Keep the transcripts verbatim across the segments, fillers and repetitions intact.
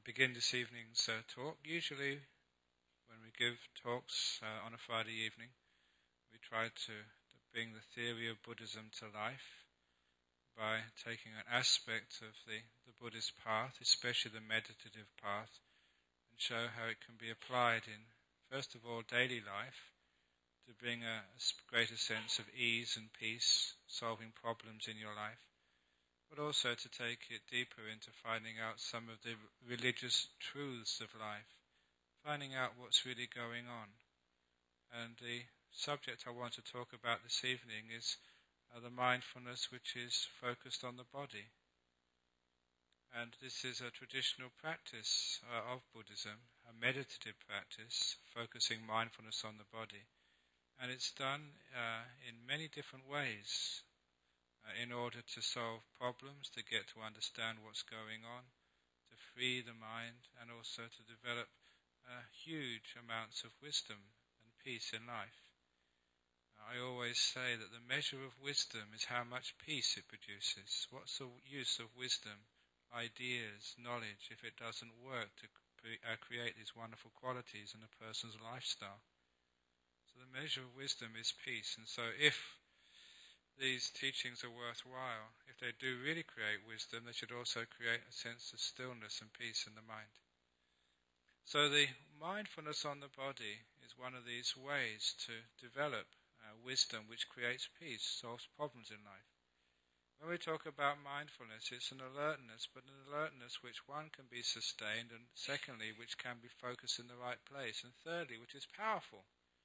begin this evening's uh, talk. Usually when we give talks uh, on a Friday evening, we try to, to bring the theory of Buddhism to life by taking an aspect of the, the Buddhist path, especially the meditative path, and show how it can be applied in, first of all, daily life, to bring a, a greater sense of ease and peace, solving problems in your life, but also to take it deeper into finding out some of the religious truths of life, finding out what's really going on. And the subject I want to talk about this evening is uh, the mindfulness which is focused on the body. And this is a traditional practice uh, of Buddhism, a meditative practice, focusing mindfulness on the body. And it's done uh, in many different ways uh, in order to solve problems, to get to understand what's going on, to free the mind, and also to develop uh, huge amounts of wisdom and peace in life. I always say that the measure of wisdom is how much peace it produces. What's the use of wisdom, ideas, knowledge, if it doesn't work to cre- uh, create these wonderful qualities in a person's lifestyle? So the measure of wisdom is peace. And so if these teachings are worthwhile, if they do really create wisdom, they should also create a sense of stillness and peace in the mind. So the mindfulness on the body is one of these ways to develop uh, wisdom which creates peace, solves problems in life. When we talk about mindfulness, it's an alertness, but an alertness which, one, can be sustained, and secondly, which can be focused in the right place, and thirdly, which is powerful.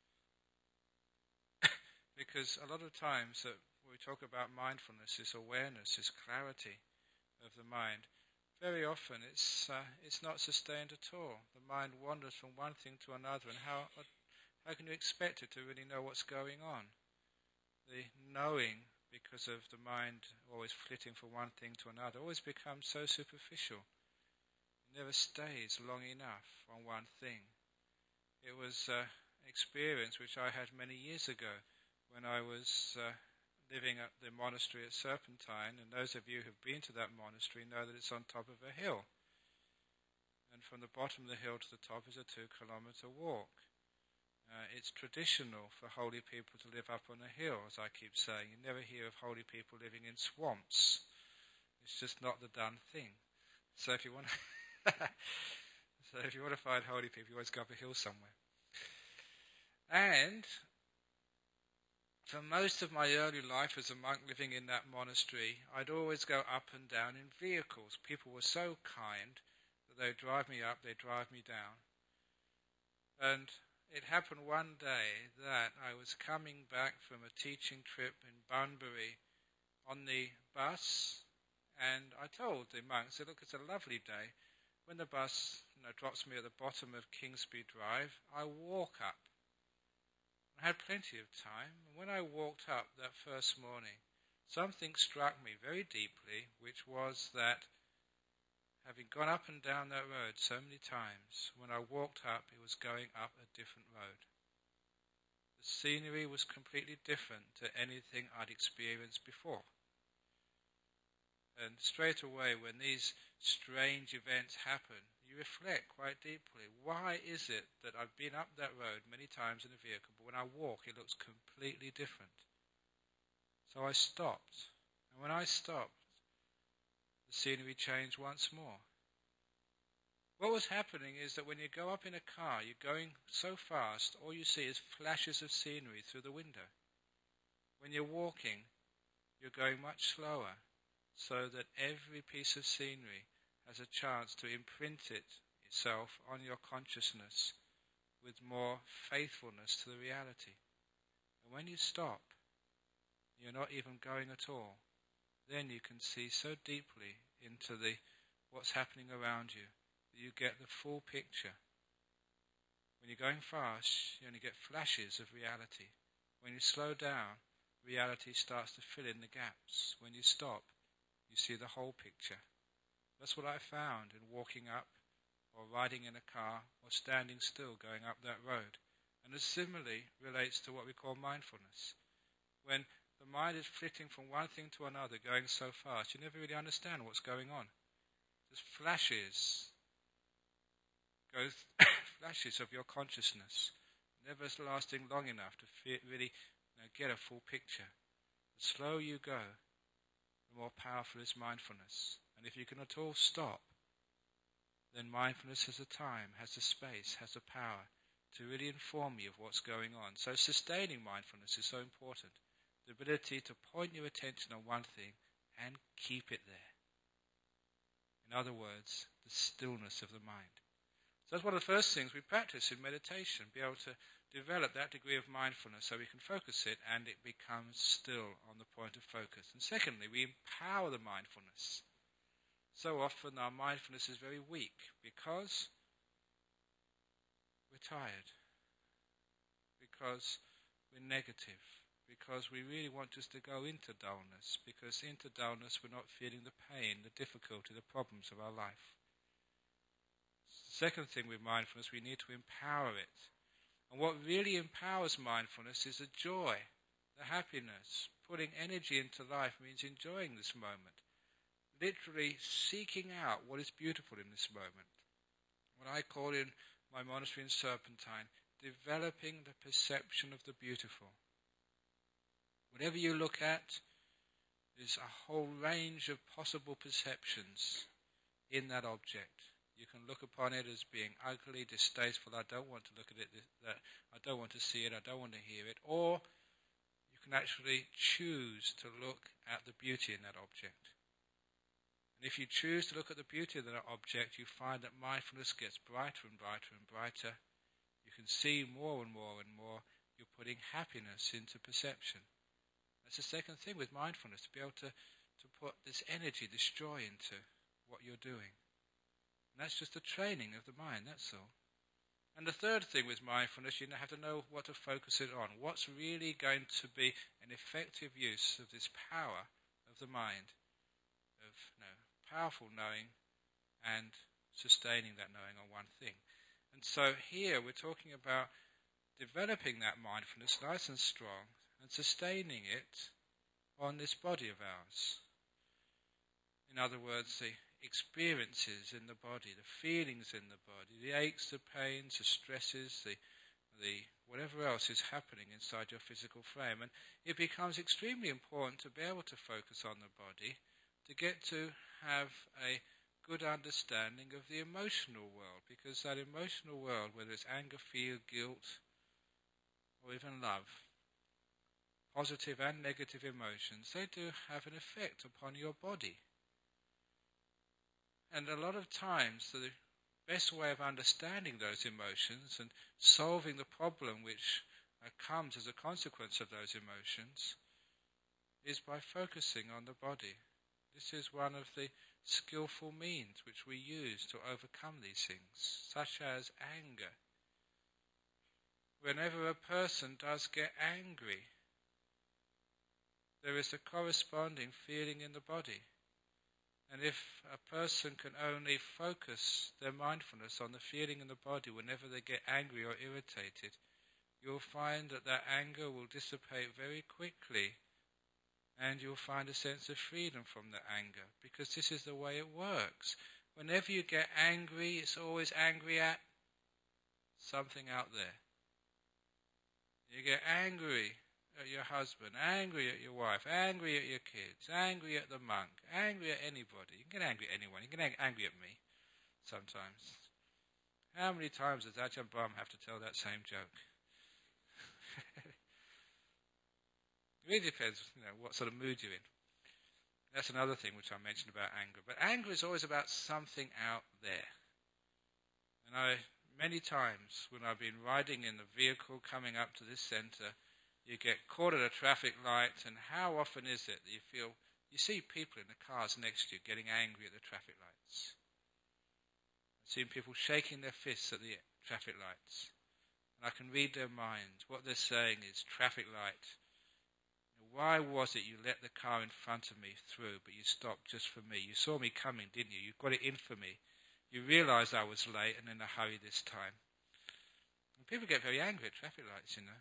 Because a lot of times that when we talk about mindfulness, this awareness, this clarity of the mind, very often it's uh, it's not sustained at all. The mind wanders from one thing to another, and how how can you expect it to really know what's going on? The knowing, because of the mind always flitting from one thing to another, always becomes so superficial. It never stays long enough on one thing. It was uh, an experience which I had many years ago when I was uh, living at the monastery at Serpentine, and those of you who have been to that monastery know that it's on top of a hill. And from the bottom of the hill to the top is a two-kilometre walk. Uh, it's traditional for holy people to live up on a hill, as I keep saying. You never hear of holy people living in swamps. It's just not the done thing. So if you want to, so if you want to find holy people, you always go up a hill somewhere. And for most of my early life as a monk living in that monastery, I'd always go up and down in vehicles. People were so kind that they'd drive me up, they'd drive me down. And it happened one day that I was coming back from a teaching trip in Bunbury on the bus, and I told the monks, I said, look, it's a lovely day. When the bus you know, drops me at the bottom of Kingsby Drive, I walk up. I had plenty of time, and when I walked up that first morning, something struck me very deeply, which was that having gone up and down that road so many times, when I walked up, it was going up a different road. The scenery was completely different to anything I'd experienced before. And straight away, when these strange events happen, you reflect quite deeply. Why is it that I've been up that road many times in a vehicle, but when I walk it looks completely different? So I stopped. And when I stopped, the scenery changed once more. What was happening is that when you go up in a car, you're going so fast, all you see is flashes of scenery through the window. When you're walking, you're going much slower, so that every piece of scenery has a chance to imprint it itself on your consciousness with more faithfulness to the reality. And when you stop, you're not even going at all, then you can see so deeply into the what's happening around you that you get the full picture. When you're going fast, you only get flashes of reality. When you slow down, reality starts to fill in the gaps. When you stop, you see the whole picture. That's what I found in walking up or riding in a car or standing still going up that road. And this similarly relates to what we call mindfulness. When the mind is flitting from one thing to another, going so fast, you never really understand what's going on. There's flashes goes flashes of your consciousness, never lasting long enough to fe- really you know, get a full picture. The slower you go, the more powerful is mindfulness. And if you can at all stop, then mindfulness has the time, has the space, has the power to really inform you of what's going on. So sustaining mindfulness is so important. The ability to point your attention on one thing and keep it there. In other words, the stillness of the mind. So that's one of the first things we practice in meditation, be able to develop that degree of mindfulness so we can focus it and it becomes still on the point of focus. And secondly, we empower the mindfulness. So often our mindfulness is very weak because we're tired, because we're negative, because we really want us to go into dullness, because into dullness we're not feeling the pain, the difficulty, the problems of our life. Second thing with mindfulness, we need to empower it. And what really empowers mindfulness is the joy, the happiness. Putting energy into life means enjoying this moment. Literally seeking out what is beautiful in this moment. What I call in my monastery in Serpentine, developing the perception of the beautiful. Whatever you look at, there's a whole range of possible perceptions in that object. You can look upon it as being ugly, distasteful, I don't want to look at it, that I don't want to see it, I don't want to hear it. Or you can actually choose to look at the beauty in that object. And if you choose to look at the beauty of that object, you find that mindfulness gets brighter and brighter and brighter. You can see more and more and more. You're putting happiness into perception. That's the second thing with mindfulness, to be able to, to put this energy, this joy into what you're doing. And that's just the training of the mind, that's all. And the third thing with mindfulness, you have to know what to focus it on. What's really going to be an effective use of this power of the mind, of you know, powerful knowing and sustaining that knowing on one thing. And so here we're talking about developing that mindfulness nice and strong and sustaining it on this body of ours. In other words, the experiences in the body, the feelings in the body, the aches, the pains, the stresses, the the whatever else is happening inside your physical frame. And it becomes extremely important to be able to focus on the body, to get to have a good understanding of the emotional world, because that emotional world, whether it's anger, fear, guilt, or even love, positive and negative emotions, they do have an effect upon your body. And a lot of times the best way of understanding those emotions and solving the problem which uh, comes as a consequence of those emotions is by focusing on the body. This is one of the skillful means which we use to overcome these things, such as anger. Whenever a person does get angry, there is a corresponding feeling in the body. And if a person can only focus their mindfulness on the feeling in the body whenever they get angry or irritated, you'll find that that anger will dissipate very quickly, and you'll find a sense of freedom from the anger, because this is the way it works. Whenever you get angry, it's always angry at something out there. You get angry at your husband, angry at your wife, angry at your kids, angry at the monk, angry at anybody. You can get angry at anyone. You can get angry at me sometimes. How many times does Ajahn Brahm have to tell that same joke? It really depends, you know, what sort of mood you're in. That's another thing which I mentioned about anger. But anger is always about something out there. And I, many times when I've been riding in the vehicle coming up to this centre, you get caught at a traffic light, and how often is it that you feel, you see people in the cars next to you getting angry at the traffic lights. I've seen people shaking their fists at the traffic lights. And I can read their minds. What they're saying is, traffic light, why was it you let the car in front of me through, but you stopped just for me? You saw me coming, didn't you? You got it in for me. You realised I was late and in a hurry this time. And people get very angry at traffic lights, you know.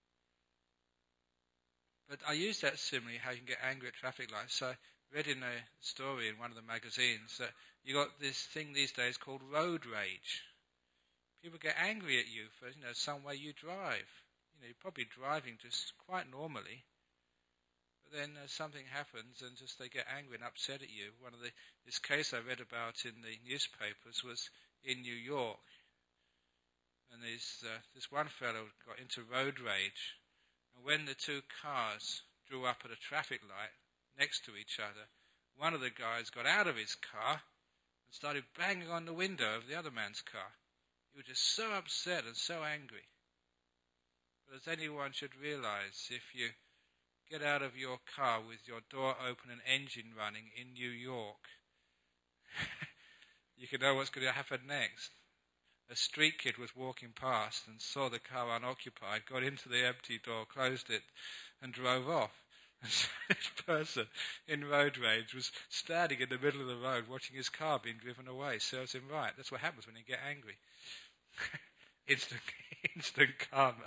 But I use that simile, how you can get angry at traffic lights. So I read in a story in one of the magazines that you got this thing these days called road rage. People get angry at you for, you know, some way you drive. You know, you're probably driving just quite normally, but then uh, something happens and just they get angry and upset at you. One of the this case I read about in the newspapers was in New York, and this uh, this one fellow got into road rage, and when the two cars drew up at a traffic light next to each other, one of the guys got out of his car and started banging on the window of the other man's car. He was just so upset and so angry. But as anyone should realize, if you get out of your car with your door open and engine running in New York, you can know what's going to happen next. A street kid was walking past and saw the car unoccupied, got into the empty door, closed it, and drove off. And so this person in road rage was standing in the middle of the road watching his car being driven away. Serves him right. That's what happens when you get angry. instant, instant karma.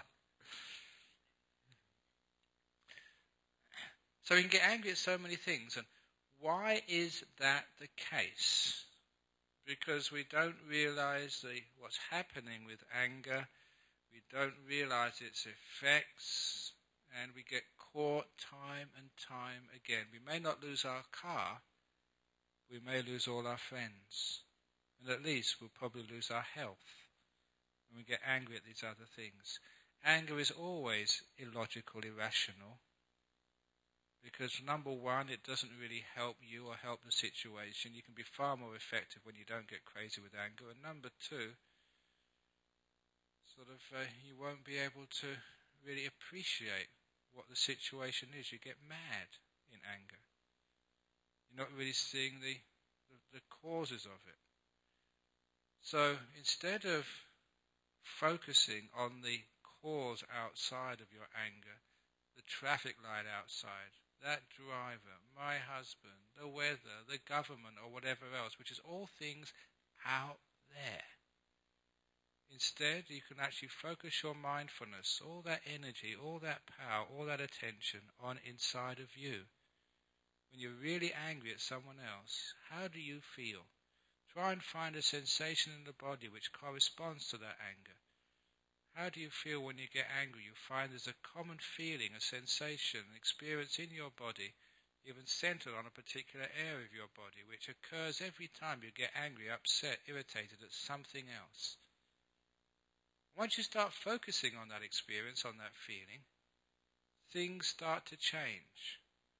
So we can get angry at so many things. And why is that the case? Because we don't realize the, what's happening with anger. We don't realize its effects. And we get caught time and time again. We may not lose our car. We may lose all our friends. And at least we'll probably lose our health when we get angry at these other things. Anger is always illogical, irrational. Because number one, it doesn't really help you or help the situation. You can be far more effective when you don't get crazy with anger. And number two, sort of uh, you won't be able to really appreciate what the situation is. You get mad in anger. You're not really seeing the, the, the causes of it. So instead of focusing on the cause outside of your anger, the traffic light outside, that driver, my husband, the weather, the government, or whatever else, which is all things out there. Instead, you can actually focus your mindfulness, all that energy, all that power, all that attention on inside of you. When you're really angry at someone else, how do you feel? Try and find a sensation in the body which corresponds to that anger. How do you feel when you get angry? You find there's a common feeling, a sensation, an experience in your body, even centered on a particular area of your body, which occurs every time you get angry, upset, irritated at something else. Once you start focusing on that experience, on that feeling, things start to change.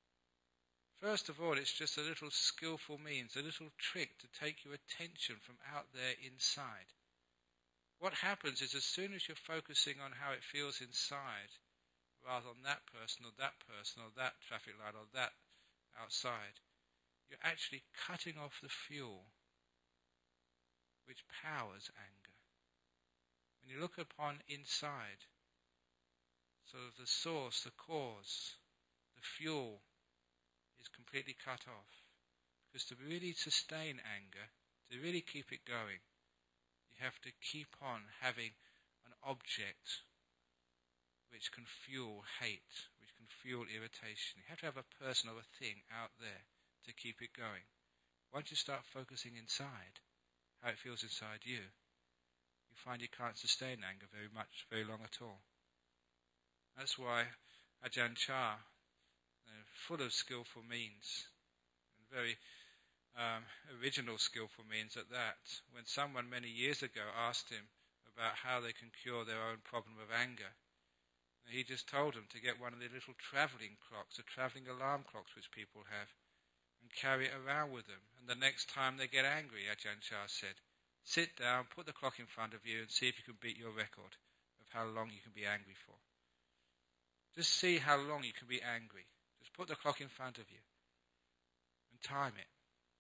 First of all, it's just a little skillful means, a little trick to take your attention from out there inside. What happens is as soon as you're focusing on how it feels inside, rather on that person or that person or that traffic light or that outside, you're actually cutting off the fuel which powers anger. When you look upon inside, sort of the source, the cause, the fuel is completely cut off. Because to really sustain anger, to really keep it going, you have to keep on having an object which can fuel hate, which can fuel irritation. You have to have a person or a thing out there to keep it going. Once you start focusing inside, how it feels inside you, you find you can't sustain anger very much, very long at all. That's why Ajahn Chah, uh, full of skillful means, and very um, original skillful means at that, when someone many years ago asked him about how they can cure their own problem of anger, he just told them to get one of the little travelling clocks, the travelling alarm clocks which people have, and carry it around with them. And the next time they get angry, Ajahn Chah said, sit down, put the clock in front of you and see if you can beat your record of how long you can be angry for. Just see how long you can be angry. Just put the clock in front of you and time it.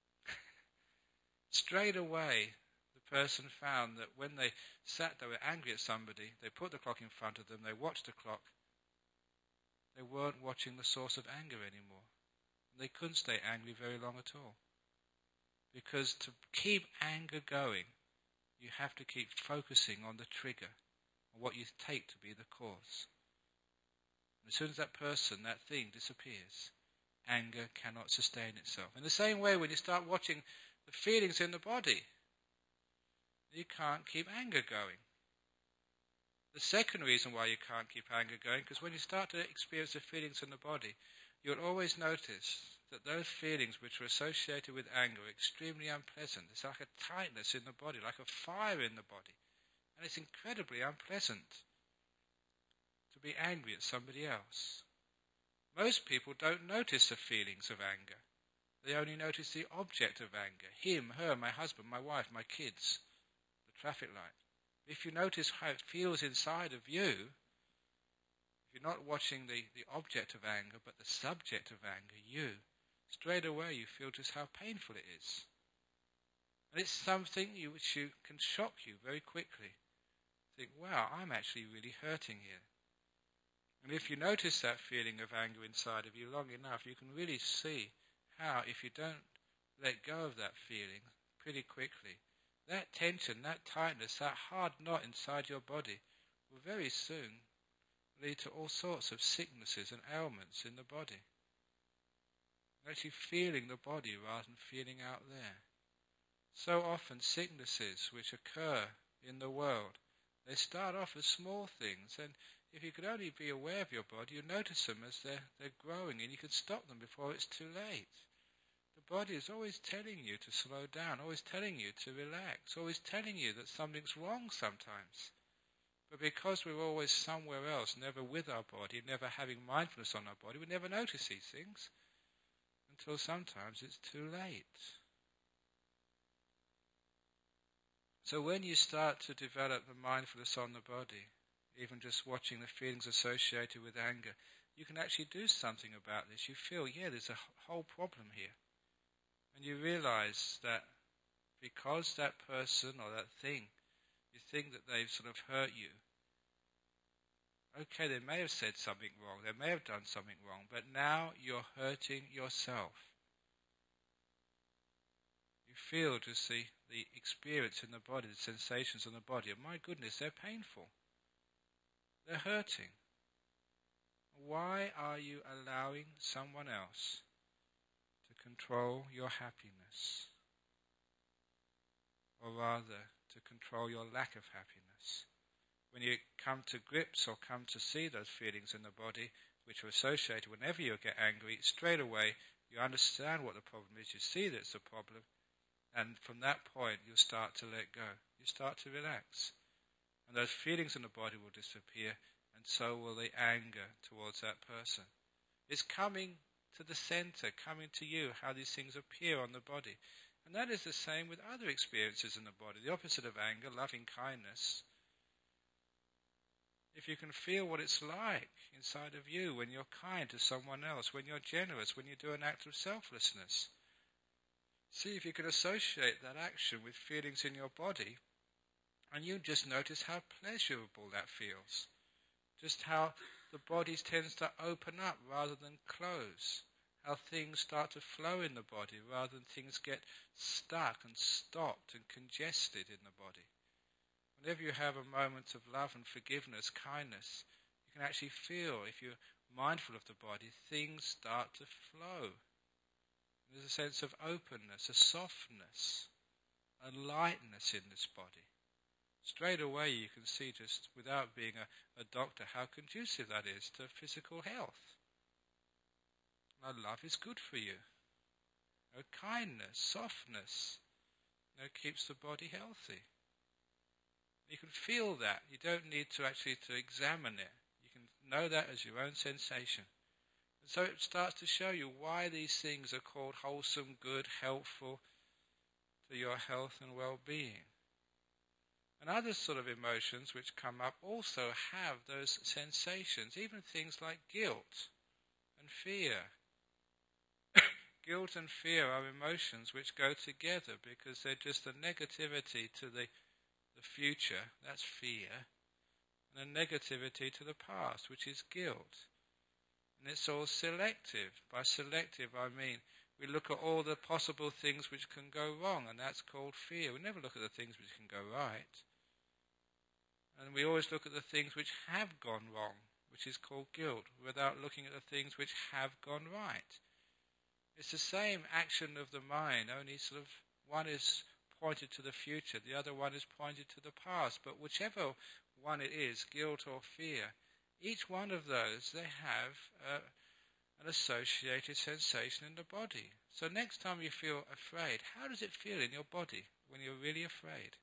Straight away, the person found that when they sat there were angry at somebody, they put the clock in front of them, they watched the clock, they weren't watching the source of anger anymore. They couldn't stay angry very long at all. Because to keep anger going, you have to keep focusing on the trigger, on what you take to be the cause. And as soon as that person, that thing disappears, anger cannot sustain itself. In the same way, when you start watching the feelings in the body, you can't keep anger going. The second reason why you can't keep anger going, because when you start to experience the feelings in the body, you'll always notice that those feelings which are associated with anger are extremely unpleasant. It's like a tightness in the body, like a fire in the body. And it's incredibly unpleasant to be angry at somebody else. Most people don't notice the feelings of anger. They only notice the object of anger. Him, her, my husband, my wife, my kids, the traffic light. If you notice how it feels inside of you, if you're not watching the, the object of anger, but the subject of anger, you, straight away you feel just how painful it is. And it's something you, which you can shock you very quickly. Think, wow, I'm actually really hurting here. And if you notice that feeling of anger inside of you long enough, you can really see how, if you don't let go of that feeling pretty quickly, that tension, that tightness, that hard knot inside your body will very soon lead to all sorts of sicknesses and ailments in the body. You're actually feeling the body rather than feeling out there. So often sicknesses which occur in the world, they start off as small things, and if you could only be aware of your body, you notice them as they're, they're growing, and you can stop them before it's too late. The body is always telling you to slow down, always telling you to relax, always telling you that something's wrong sometimes. But because we're always somewhere else, never with our body, never having mindfulness on our body, we never notice these things until sometimes it's too late. So when you start to develop the mindfulness on the body, even just watching the feelings associated with anger, you can actually do something about this. You feel, yeah, there's a whole problem here. And you realize that because that person or that thing, you think that they've sort of hurt you. Okay, they may have said something wrong, they may have done something wrong, but now you're hurting yourself. You feel just the, the experience in the body, the sensations in the body, and my goodness, they're painful. They're hurting. Why are you allowing someone else to control your happiness? Or rather, to control your lack of happiness? When you come to grips or come to see those feelings in the body, which are associated whenever you get angry, straight away you understand what the problem is, you see that it's a problem, and from that point you start to let go. You start to relax. And those feelings in the body will disappear, and so will the anger towards that person. It's coming to the center, coming to you, how these things appear on the body. And that is the same with other experiences in the body. The opposite of anger, loving kindness. If you can feel what it's like inside of you when you're kind to someone else, when you're generous, when you do an act of selflessness. See if you can associate that action with feelings in your body, and you just notice how pleasurable that feels. Just how the body tends to open up rather than close. How things start to flow in the body rather than things get stuck and stopped and congested in the body. Whenever you have a moment of love and forgiveness, kindness, you can actually feel, if you're mindful of the body, things start to flow. There's a sense of openness, a softness, a lightness in this body. Straight away you can see, just without being a, a doctor, how conducive that is to physical health. Now, love is good for you. You know, kindness, softness, you know, keeps the body healthy. You can feel that. You don't need to actually to examine it. You can know that as your own sensation. And so it starts to show you why these things are called wholesome, good, helpful to your health and well-being. And other sort of emotions which come up also have those sensations, even things like guilt and fear. Guilt and fear are emotions which go together because they're just a negativity to the, the future, that's fear, and a negativity to the past, which is guilt. And it's all selective. By selective I mean we look at all the possible things which can go wrong, and that's called fear. We never look at the things which can go right. And we always look at the things which have gone wrong, which is called guilt, without looking at the things which have gone right. It's the same action of the mind, only sort of one is pointed to the future, the other one is pointed to the past. But whichever one it is, guilt or fear, each one of those, they have uh, an associated sensation in the body. So next time you feel afraid, how does it feel in your body when you're really afraid?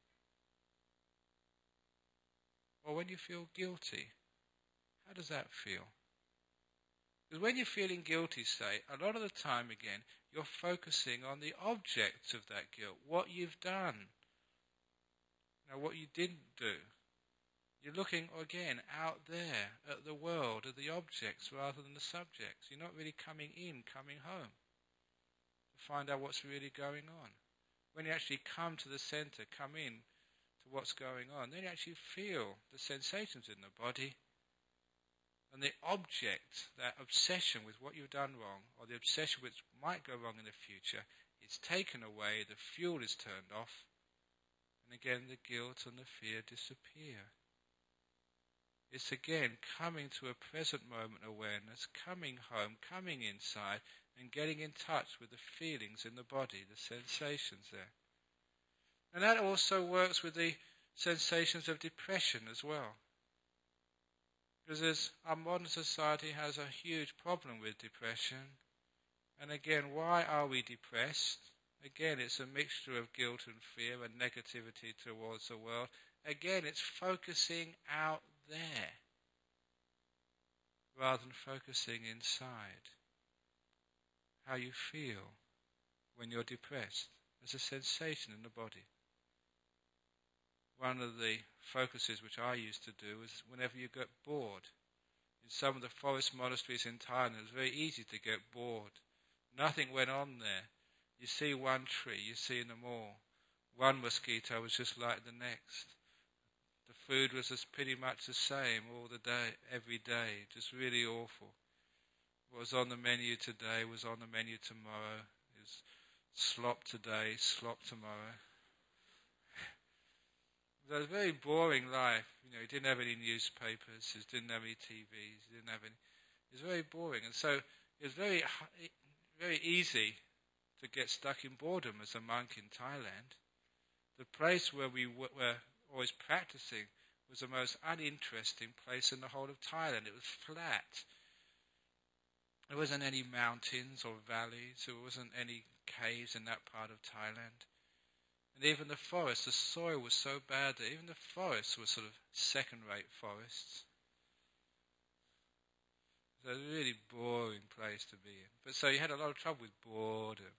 Or when you feel guilty, how does that feel? Because when you're feeling guilty, say, a lot of the time again, you're focusing on the object of that guilt, what you've done, you know, what you didn't do. You're looking, again, out there at the world, at the objects rather than the subjects. You're not really coming in, coming home to find out what's really going on. When you actually come to the center, come in to what's going on, then you actually feel the sensations in the body. And the object, that obsession with what you've done wrong, or the obsession which might go wrong in the future, is taken away, the fuel is turned off, and again the guilt and the fear disappear. It's again coming to a present moment awareness, coming home, coming inside, and getting in touch with the feelings in the body, the sensations there. And that also works with the sensations of depression as well. Because as our modern society has a huge problem with depression, and again, why are we depressed? Again, it's a mixture of guilt and fear and negativity towards the world. Again, it's focusing out there rather than focusing inside. How you feel when you're depressed. There's a sensation in the body. One of the focuses which I used to do was whenever you get bored. In some of the forest monasteries in Thailand, it was very easy to get bored. Nothing went on there. You see one tree, you see them all. One mosquito was just like the next. The food was just pretty much the same all the day, every day, just really awful. What was on the menu today was on the menu tomorrow. It was slop today, slop tomorrow. It was a very boring life. You know, he didn't have any newspapers, he didn't have any T Vs, he didn't have any. It was very boring, and so it was very, very easy to get stuck in boredom as a monk in Thailand. The place where we w- were always practicing was the most uninteresting place in the whole of Thailand. It was flat. There wasn't any mountains or valleys. There wasn't any caves in that part of Thailand. And even the forest, the soil was so bad that even the forests were sort of second-rate forests. It was a really boring place to be in. But so you had a lot of trouble with boredom.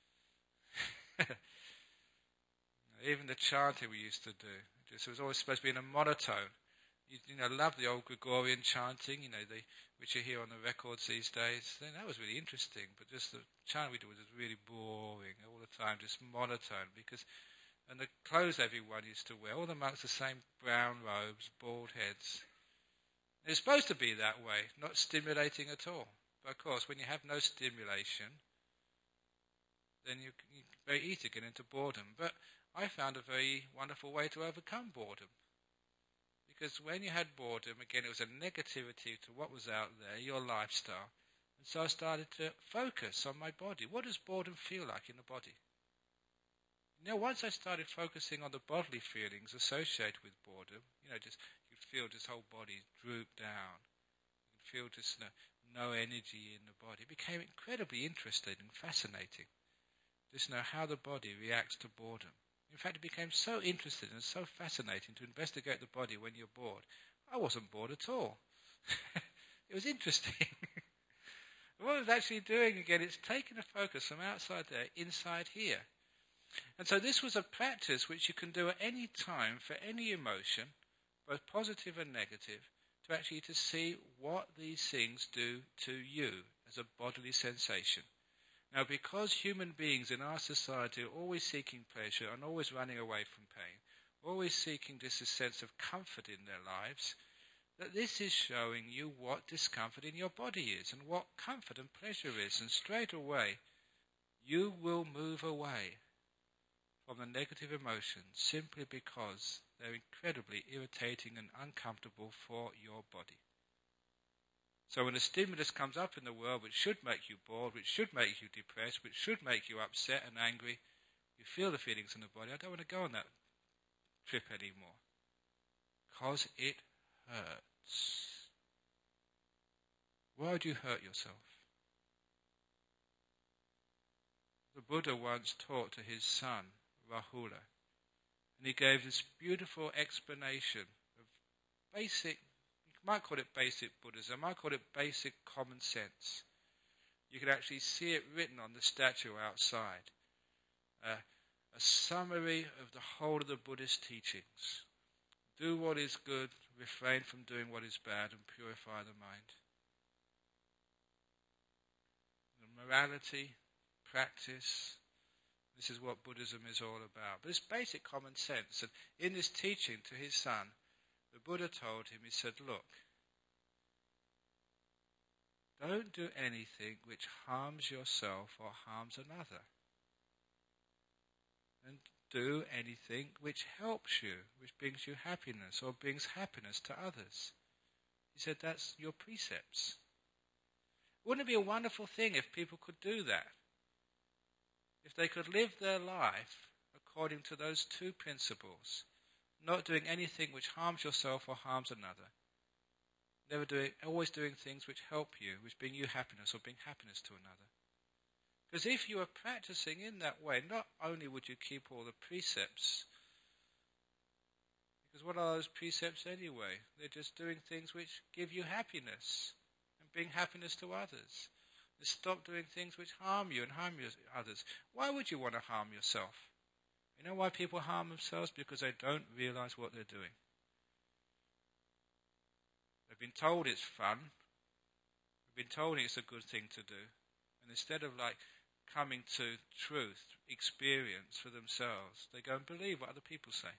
Even the chanting we used to do, it was always supposed to be in a monotone. You, you know, love the old Gregorian chanting, you know, the, which you hear on the records these days. Then that was really interesting, but just the chant we did was just really boring all the time, just monotone. Because, and the clothes everyone used to wear, all the monks the same brown robes, bald heads. It's supposed to be that way, not stimulating at all. But of course, when you have no stimulation, then you, you very easy to get into boredom. But I found a very wonderful way to overcome boredom. Because when you had boredom, again, it was a negativity to what was out there, your lifestyle. And so I started to focus on my body. What does boredom feel like in the body? You know, once I started focusing on the bodily feelings associated with boredom, you know, just you'd feel this whole body droop down. You could feel just no, no energy in the body. It became incredibly interesting and fascinating. Just know how the body reacts to boredom. In fact, it became so interesting and so fascinating to investigate the body when you're bored. I wasn't bored at all. It was interesting. What I was actually doing, again, it's taking a focus from outside there, inside here. And so this was a practice which you can do at any time for any emotion, both positive and negative, to actually to see what these things do to you as a bodily sensation. Now, because human beings in our society are always seeking pleasure and always running away from pain, always seeking just a sense of comfort in their lives, that this is showing you what discomfort in your body is and what comfort and pleasure is. And straight away, you will move away from the negative emotions simply because they're incredibly irritating and uncomfortable for your body. So when a stimulus comes up in the world which should make you bored, which should make you depressed, which should make you upset and angry, You feel the feelings in the body. I don't want to go on that trip anymore. Because it hurts. Why would you hurt yourself? The Buddha once taught to his son, Rahula, and he gave this beautiful explanation of basic, you might call it basic Buddhism, I might call it basic common sense. You can actually see it written on the statue outside. Uh, a summary of the whole of the Buddhist teachings. Do what is good, refrain from doing what is bad, and purify the mind. The morality, practice, this is what Buddhism is all about. But it's basic common sense. And in this teaching to his son, the Buddha told him, he said, look, don't do anything which harms yourself or harms another. And do anything which helps you, which brings you happiness or brings happiness to others. He said, that's your precepts. Wouldn't it be a wonderful thing if people could do that? If they could live their life according to those two principles, not doing anything which harms yourself or harms another. Never doing, always doing things which help you, which bring you happiness or bring happiness to another. Because if you are practicing in that way, not only would you keep all the precepts, because what are those precepts anyway? They're just doing things which give you happiness and bring happiness to others. They stop doing things which harm you and harm you, others. Why would you want to harm yourself? You know why people harm themselves? Because they don't realize what they're doing. They've been told it's fun. They've been told it's a good thing to do. And instead of like coming to truth, experience for themselves, they go and believe what other people say.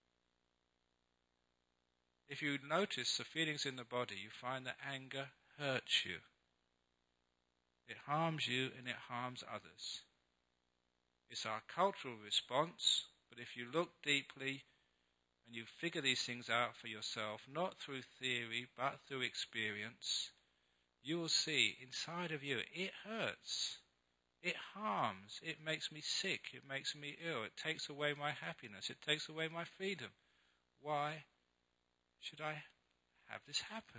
If you notice the feelings in the body, you find that anger hurts you. It harms you and it harms others. It's our cultural response, but if you look deeply and you figure these things out for yourself, not through theory but through experience, you will see inside of you it hurts. It harms. It makes me sick. It makes me ill. It takes away my happiness. It takes away my freedom. Why should I have this happen?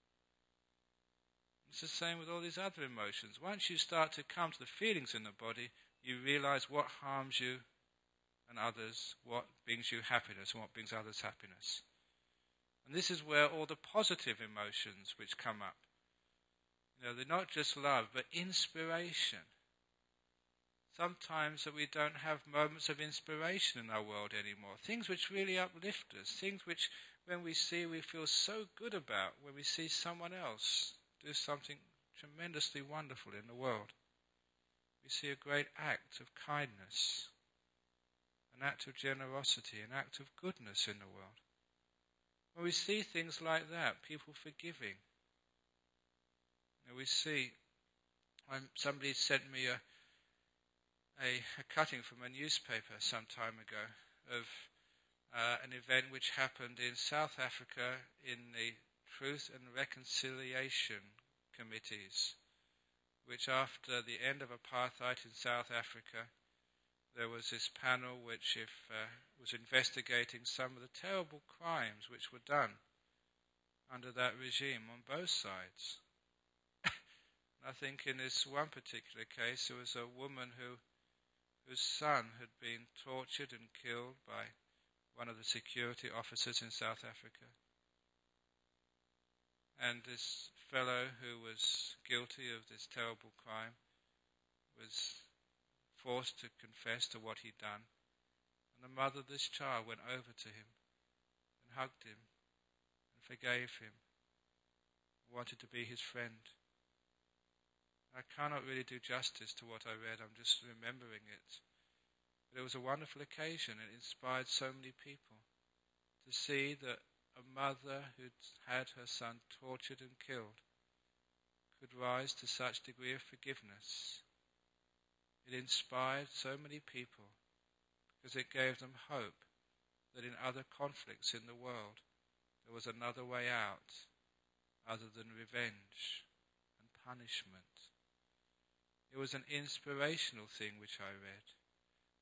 It's the same with all these other emotions. Once you start to come to the feelings in the body, you realize what harms you and others, what brings you happiness and what brings others happiness. And this is where all the positive emotions which come up, you know, they're not just love, but inspiration. Sometimes that we don't have moments of inspiration in our world anymore. Things which really uplift us. Things which, when we see, we feel so good about. When we see someone else do something tremendously wonderful in the world. We see a great act of kindness, an act of generosity, an act of goodness in the world. When we see things like that, people forgiving. You know, we see, um, somebody sent me a A, a cutting from a newspaper some time ago of uh, an event which happened in South Africa in the Truth and Reconciliation Committees, which after the end of apartheid in South Africa, there was this panel which if, uh, was investigating some of the terrible crimes which were done under that regime on both sides. I think in this one particular case there was a woman who whose son had been tortured and killed by one of the security officers in South Africa. And this fellow who was guilty of this terrible crime was forced to confess to what he'd done. And the mother of this child went over to him and hugged him and forgave him, wanted to be his friend. I cannot really do justice to what I read. I'm just remembering it. But it was a wonderful occasion. It inspired so many people to see that a mother who'd had her son tortured and killed could rise to such degree of forgiveness. It inspired so many people because it gave them hope that in other conflicts in the world there was another way out other than revenge and punishment. It was an inspirational thing which I read.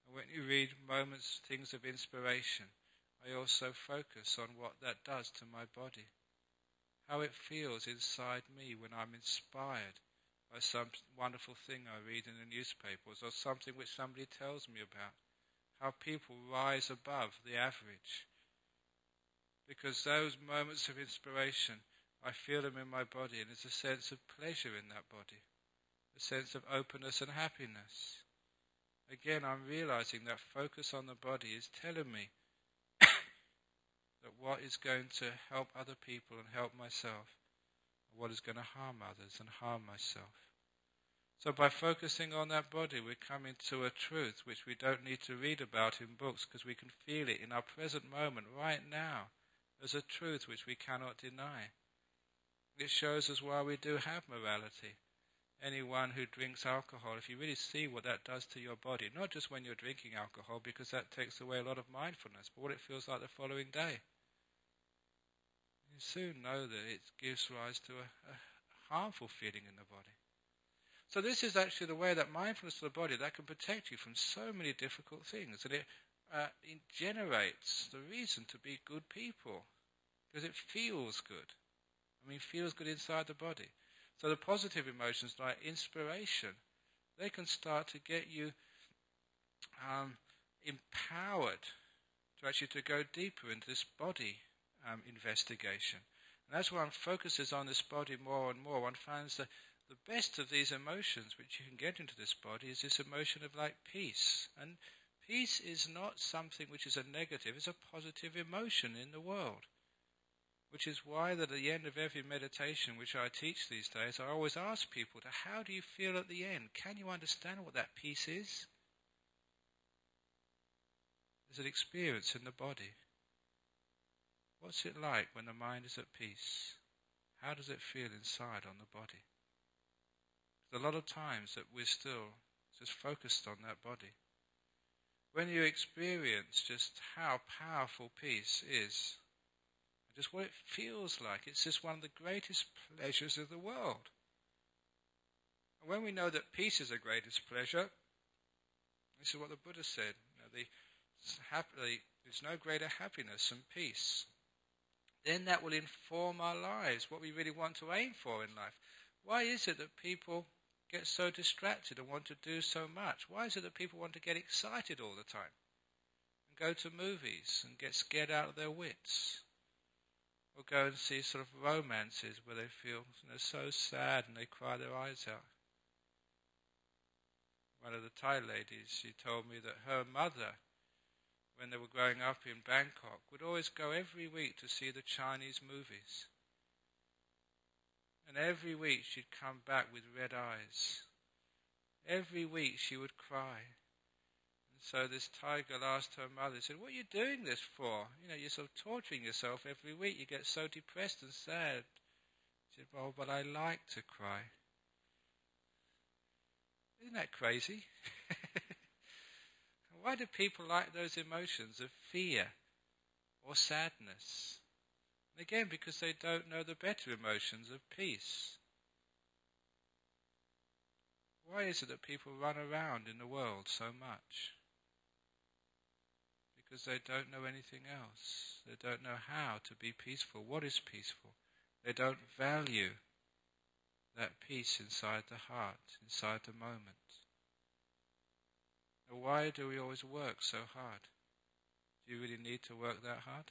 And when you read moments, things of inspiration, I also focus on what that does to my body. How it feels inside me when I'm inspired by some wonderful thing I read in the newspapers or something which somebody tells me about. How people rise above the average. Because those moments of inspiration, I feel them in my body, and there's a sense of pleasure in that body, a sense of openness and happiness. Again, I'm realizing that focus on the body is telling me that what is going to help other people and help myself, and what is going to harm others and harm myself. So by focusing on that body, we're coming to a truth which we don't need to read about in books, because we can feel it in our present moment, right now, as a truth which we cannot deny. It shows us why we do have morality. Anyone who drinks alcohol, if you really see what that does to your body, not just when you're drinking alcohol, because that takes away a lot of mindfulness, but what it feels like the following day. You soon know that it gives rise to a, a harmful feeling in the body. So this is actually the way that mindfulness of the body, that can protect you from so many difficult things. And it, uh, it generates the reason to be good people, because it feels good. I mean, feels good inside the body. So the positive emotions like inspiration, they can start to get you um, empowered to actually to go deeper into this body um, investigation. And as one focuses on this body more and more, one finds that the best of these emotions which you can get into this body is this emotion of like peace. And peace is not something which is a negative, it's a positive emotion in the world. Which is why that at the end of every meditation which I teach these days, I always ask people, to how do you feel at the end? Can you understand what that peace is? There's an experience in the body. What's it like when the mind is at peace? How does it feel inside on the body? There's a lot of times that we're still just focused on that body. When you experience just how powerful peace is, just what it feels like, it's just one of the greatest pleasures of the world. And when we know that peace is the greatest pleasure, this is what the Buddha said, you know, the, happily, there's no greater happiness than peace. Then that will inform our lives, what we really want to aim for in life. Why is it that people get so distracted and want to do so much? Why is it that people want to get excited all the time and go to movies and get scared out of their wits? Or go and see sort of romances where they feel, you know, so sad and they cry their eyes out. One of the Thai ladies, she told me that her mother, when they were growing up in Bangkok, would always go every week to see the Chinese movies. And every week she'd come back with red eyes. Every week she would cry. So this Thai girl asked her mother, said, what are you doing this for? You know, you're sort of torturing yourself every week. You get so depressed and sad. She said, well, but I like to cry. Isn't that crazy? Why do people like those emotions of fear or sadness? And again, because they don't know the better emotions of peace. Why is it that people run around in the world so much? Because they don't know anything else. They don't know how to be peaceful. What is peaceful? They don't value that peace inside the heart, inside the moment. Now, why do we always work so hard? Do you really need to work that hard?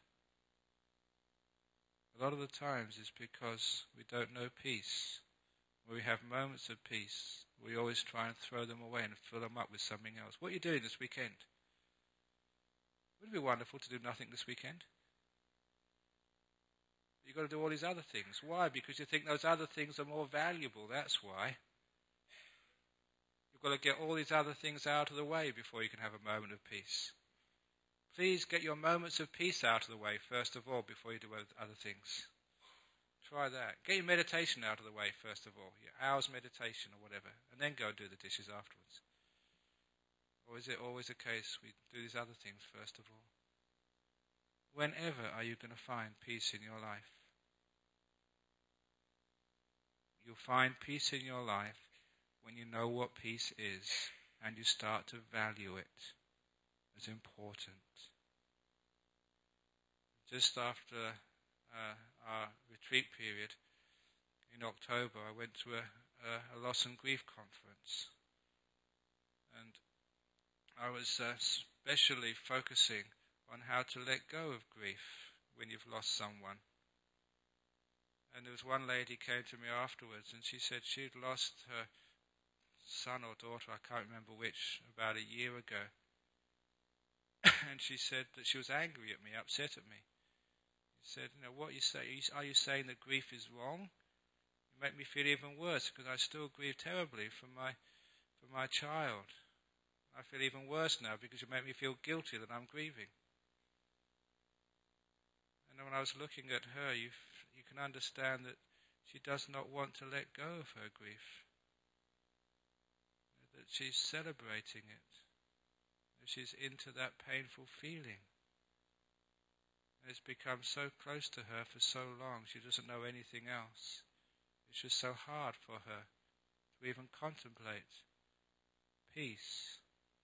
A lot of the times it's because we don't know peace. When we have moments of peace, we always try and throw them away and fill them up with something else. What are you doing this weekend? Wouldn't it be wonderful to do nothing this weekend? You've got to do all these other things. Why? Because you think those other things are more valuable. That's why. You've got to get all these other things out of the way before you can have a moment of peace. Please get your moments of peace out of the way first of all before you do other things. Try that. Get your meditation out of the way first of all, your hour's meditation or whatever, and then go and do the dishes afterwards. Or is it always the case we do these other things first of all? Whenever are you going to find peace in your life? You'll find peace in your life when you know what peace is and you start to value it. as important. Just after uh, our retreat period in October, I went to a, a, a loss and grief conference, and I was uh, especially focusing on how to let go of grief when you've lost someone. And there was one lady came to me afterwards, and she said she'd lost her son or daughter, I can't remember which, about a year ago. And she said that she was angry at me, upset at me. She said, you know, what you say, are you saying that grief is wrong? You make me feel even worse, because I still grieve terribly for my for my child. I feel even worse now because you make me feel guilty that I'm grieving. And when I was looking at her, you you can understand that she does not want to let go of her grief, that she's celebrating it, that she's into that painful feeling. And it's become so close to her for so long, she doesn't know anything else. It's just so hard for her to even contemplate peace.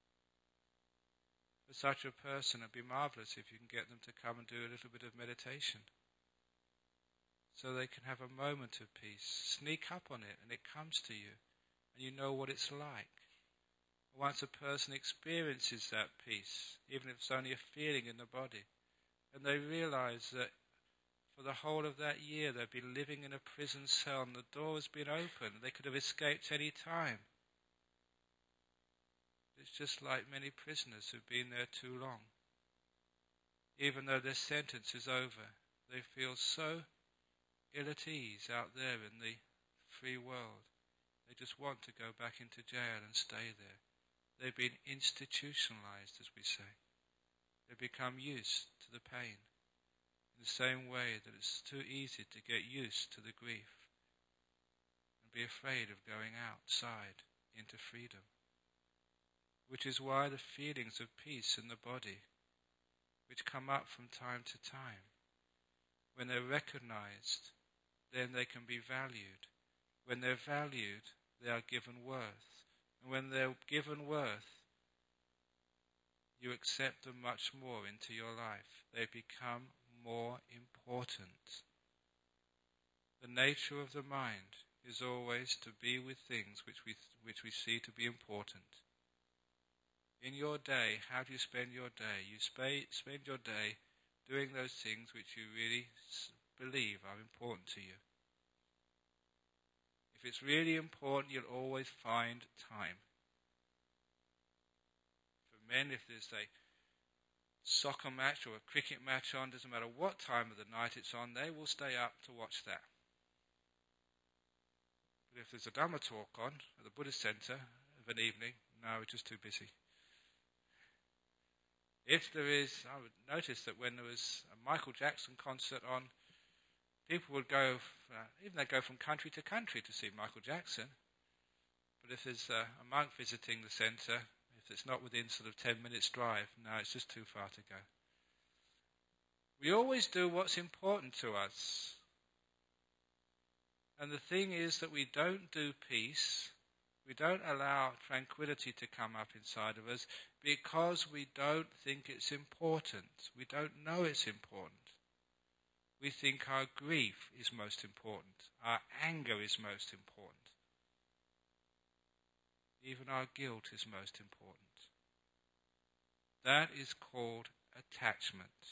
For such a person, it'd be marvelous if you can get them to come and do a little bit of meditation, so they can have a moment of peace. Sneak up on it, and it comes to you, and you know what it's like. Once a person experiences that peace, even if it's only a feeling in the body, and they realize that for the whole of that year they've been living in a prison cell, and the door has been open, they could have escaped any time. It's just like many prisoners who've been there too long. Even though their sentence is over, they feel so ill at ease out there in the free world. They just want to go back into jail and stay there. They've been institutionalized, as we say. They become used to the pain, in the same way that it's too easy to get used to the grief and be afraid of going outside into freedom. Which is why the feelings of peace in the body, which come up from time to time, when they're recognized, then they can be valued. When they're valued, they are given worth. And when they're given worth, you accept them much more into your life. They become more important. The nature of the mind is always to be with things which we which we see to be important. In your day, how do you spend your day? You sp- spend your day doing those things which you really s- believe are important to you. If it's really important, you'll always find time. For men, if there's a soccer match or a cricket match on, doesn't matter what time of the night it's on, they will stay up to watch that. But if there's a Dhamma talk on at the Buddhist Centre of an evening, no, we're just too busy. If there is, I would notice that when there was a Michael Jackson concert on, people would go, uh, even they go from country to country to see Michael Jackson. But if there's uh, a monk visiting the centre, if it's not within sort of ten minutes drive, no, it's just too far to go. We always do what's important to us. And the thing is that we don't do peace, we don't allow tranquility to come up inside of us because we don't think it's important. We don't know it's important. We think our grief is most important. Our anger is most important. Even our guilt is most important. That is called attachment.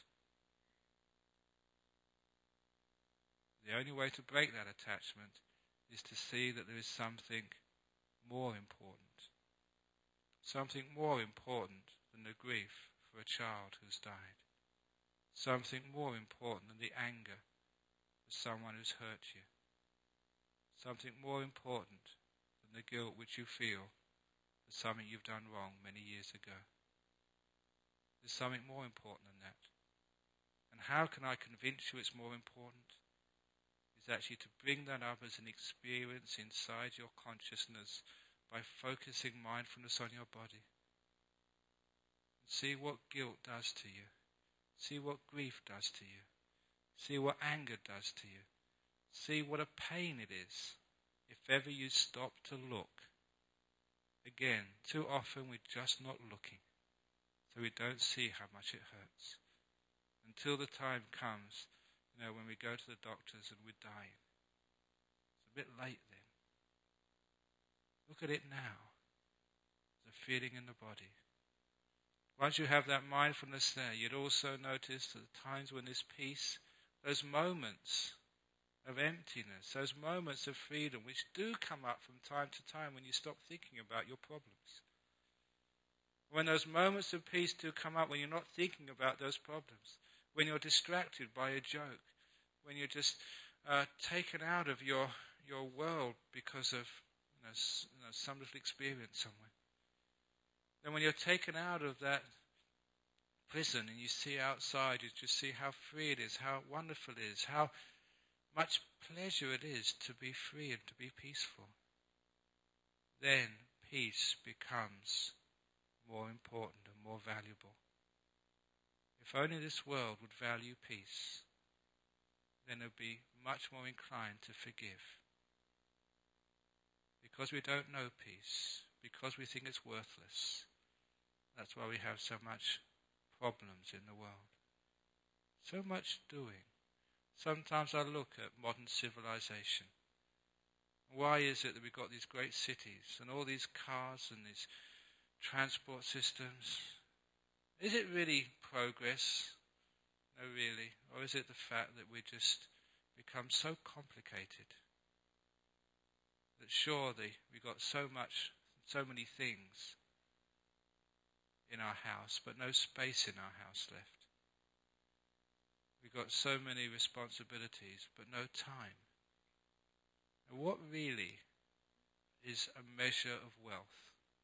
The only way to break that attachment is to see that there is something more important. Something more important than the grief for a child who's died. Something more important than the anger for someone who's hurt you. Something more important than the guilt which you feel for something you've done wrong many years ago. There's something more important than that. And how can I convince you it's more important? It's actually to bring that up as an experience inside your consciousness by focusing mindfulness on your body. And see what guilt does to you. See what grief does to you. See what anger does to you. See what a pain it is if ever you stop to look. Again, too often we're just not looking. so we don't see how much it hurts. Until the time comes, you know, when we go to the doctors and we're dying. It's a bit late then. Look at it now. The feeling in the body. Once you have that mindfulness there, you'd also notice that the times when there's peace, those moments of emptiness, those moments of freedom, which do come up from time to time when you stop thinking about your problems. When those moments of peace do come up, when you're not thinking about those problems, when you're distracted by a joke, when you're just uh, taken out of your your world because of you know, s- you know, some little experience somewhere. Then when you're taken out of that prison and you see outside, you just see how free it is, how wonderful it is, how much pleasure it is to be free and to be peaceful. Then peace becomes more important and more valuable. If only this world would value peace, then it would be much more inclined to forgive. Because we don't know peace, because we think it's worthless, that's why we have so much problems in the world. So much doing. Sometimes I look at modern civilization. Why is it that we've got these great cities and all these cars and these transport systems? Is it really progress? No, really. Or is it the fact that we just become so complicated that surely we've got so much, so many things in our house, but no space in our house left. We've got so many responsibilities, but no time. And what really is a measure of wealth?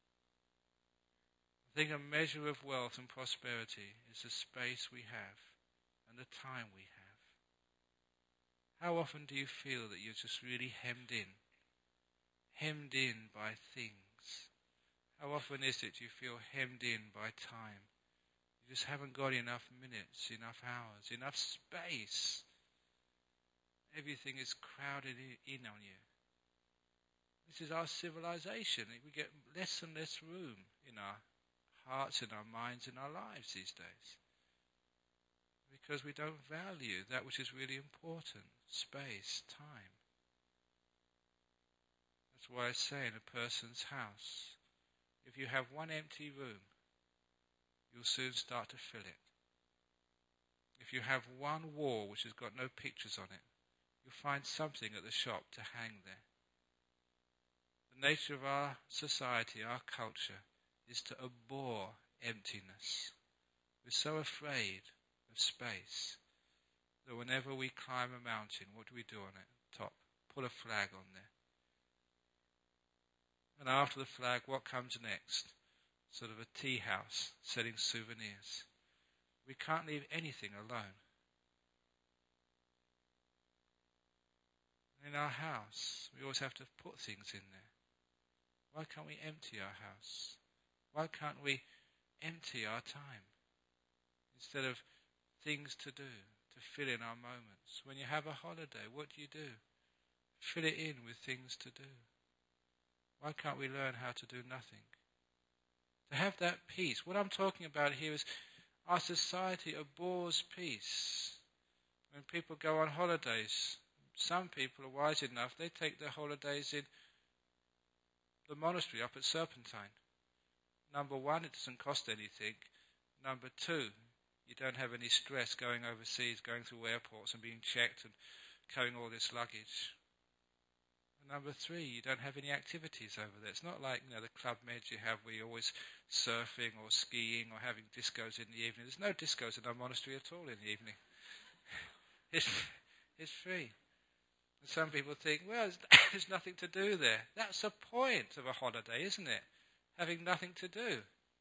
I think a measure of wealth and prosperity is the space we have and the time we have. How often do you feel that you're just really hemmed in? Hemmed in by things. How often is it you feel hemmed in by time? You just haven't got enough minutes, enough hours, enough space. Everything is crowded in on you. This is our civilization. We get less and less room in our hearts, in our minds, in our lives these days. Because we don't value that which is really important. Space, time. That's why I say in a person's house, if you have one empty room, you'll soon start to fill it. If you have one wall which has got no pictures on it, you'll find something at the shop to hang there. The nature of our society, our culture, is to abhor emptiness. We're so afraid of space that whenever we climb a mountain, what do we do on it? Top. Put a flag on there. And after the flag, what comes next? Sort of a tea house selling souvenirs. We can't leave anything alone. In our house, we always have to put things in there. Why can't we empty our house? Why can't we empty our time? Instead of things to do, to fill in our moments. When you have a holiday, what do you do? Fill it in with things to do. Why can't we learn how to do nothing? To have that peace. What I'm talking about here is our society abhors peace. When people go on holidays, some people are wise enough, they take their holidays in the monastery up at Serpentine. Number one, it doesn't cost anything. Number two, you don't have any stress going overseas, going through airports and being checked and carrying all this luggage. And number three, you don't have any activities over there. It's not like, you know, the Club Med you have where you're always surfing or skiing or having discos in the evening. There's no discos in our monastery at all in the evening. It's, it's free. And some people think, well, there's nothing to do there. That's the point of a holiday, isn't it? Having nothing to do.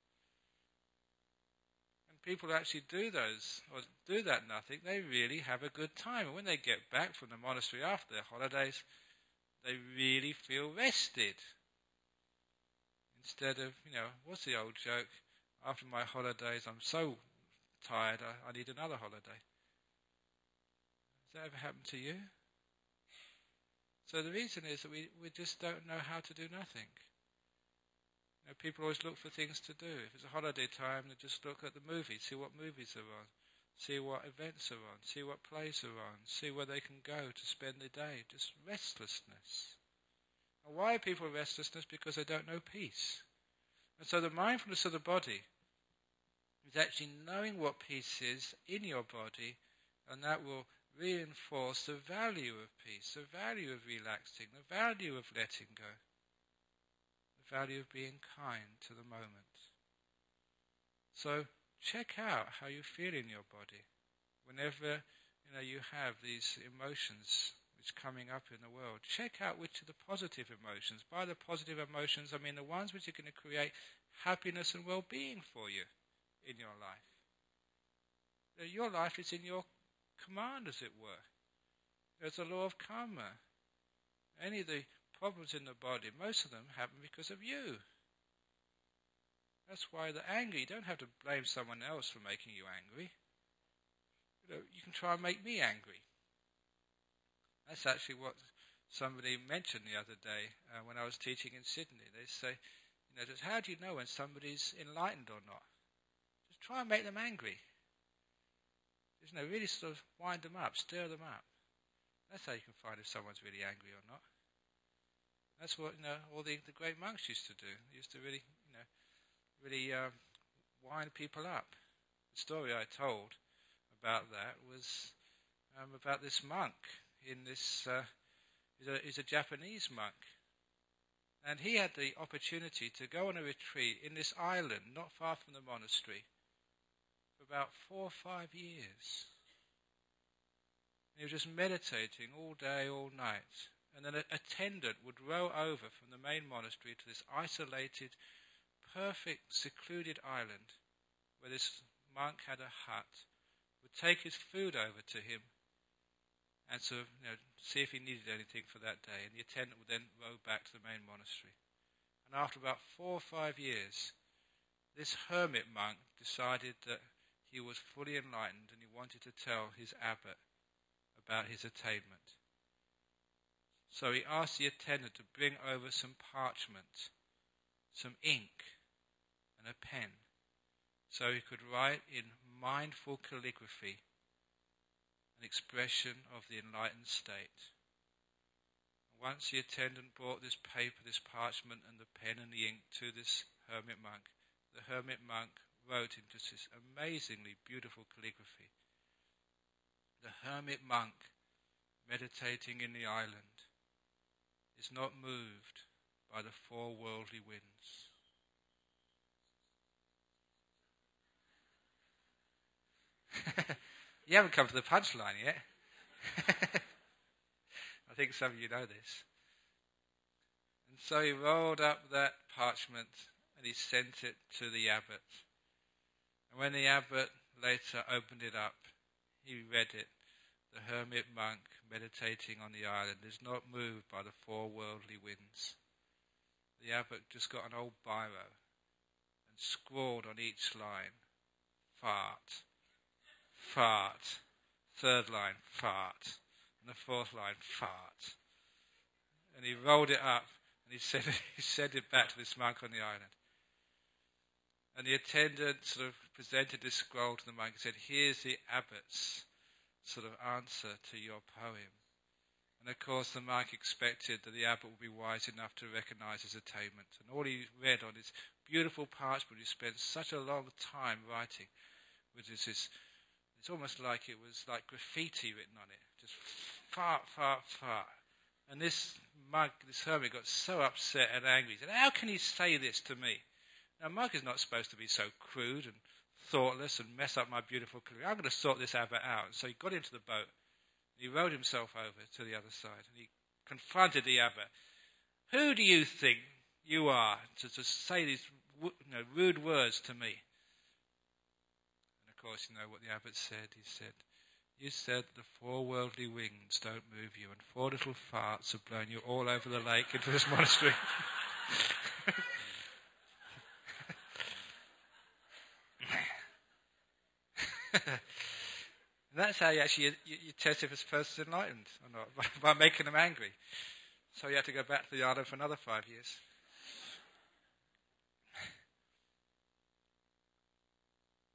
And people who actually do those, or do that nothing, they really have a good time. And when they get back from the monastery after their holidays, they really feel rested. Instead of, you know, what's the old joke? After my holidays, I'm so tired, I, I need another holiday. Has that ever happened to you? So the reason is that we, we just don't know how to do nothing. You know, people always look for things to do. If it's a holiday time, they just look at the movies, see what movies are on, see what events are on, see what plays are on, see where they can go to spend the day. Just restlessness. And why are people restlessness? Because they don't know peace. And so the mindfulness of the body is actually knowing what peace is in your body, and that will reinforce the value of peace, the value of relaxing, the value of letting go, the value of being kind to the moment. So check out how you feel in your body whenever you know you have these emotions which are coming up in the world. Check out which are the positive emotions. By the positive emotions, I mean the ones which are going to create happiness and well-being for you in your life. Your life is in your command, as it were. There's a law of karma. Any of the problems in the body, most of them happen because of you. That's why the anger, you don't have to blame someone else for making you angry. You know, you can try and make me angry. That's actually what somebody mentioned the other day uh, when I was teaching in Sydney. They say, you know, just how do you know when somebody's enlightened or not? Just try and make them angry. Just, you know, really sort of wind them up, stir them up. That's how you can find if someone's really angry or not. That's what, you know, all the, the great monks used to do. They used to really, you know, really uh, wind people up. The story I told about that was um, about this monk in this, uh, he's, a, he's a Japanese monk. And he had the opportunity to go on a retreat in this island, not far from the monastery, for about four or five years. And he was just meditating all day, all night. And then an attendant would row over from the main monastery to this isolated, perfect, secluded island where this monk had a hut, would take his food over to him and sort of, you know, see if he needed anything for that day. And the attendant would then row back to the main monastery. And after about four or five years, this hermit monk decided that he was fully enlightened and he wanted to tell his abbot about his attainment. So he asked the attendant to bring over some parchment, some ink, and a pen, so he could write in mindful calligraphy an expression of the enlightened state. Once the attendant brought this paper, this parchment, and the pen and the ink to this hermit monk, the hermit monk wrote into this amazingly beautiful calligraphy. The hermit monk, meditating in the island, is not moved by the four worldly winds. You haven't come to the punchline yet. I think some of you know this. And so he rolled up that parchment and he sent it to the abbot. And when the abbot later opened it up, he read it. The hermit monk meditating on the island is not moved by the four worldly winds. The abbot just got an old biro and scrawled on each line, fart, fart, third line, fart, and the fourth line, fart. And he rolled it up and he sent it, he sent it back to this monk on the island. And the attendant sort of presented this scroll to the monk and said, here's the abbot's sort of answer to your poem. And of course the monk expected that the abbot would be wise enough to recognize his attainment. And all he read on his beautiful parchment, he spent such a long time writing, which is this, it's almost like it was like graffiti written on it. Just fart, fart, fart. And this monk, this hermit got so upset and angry. He said, how can he say this to me? Now, a monk is not supposed to be so crude and thoughtless and mess up my beautiful career. I'm going to sort this abbot out. And so he got into the boat. And he rowed himself over to the other side. And he confronted the abbot. Who do you think you are to, to say these you know, rude words to me? And of course, you know what the abbot said. He said, you said the four worldly winds don't move you, and four little farts have blown you all over the lake into this monastery. And that's how you actually you, you test if this person's enlightened or not, by, by making them angry. So you had to go back to the island for another five years.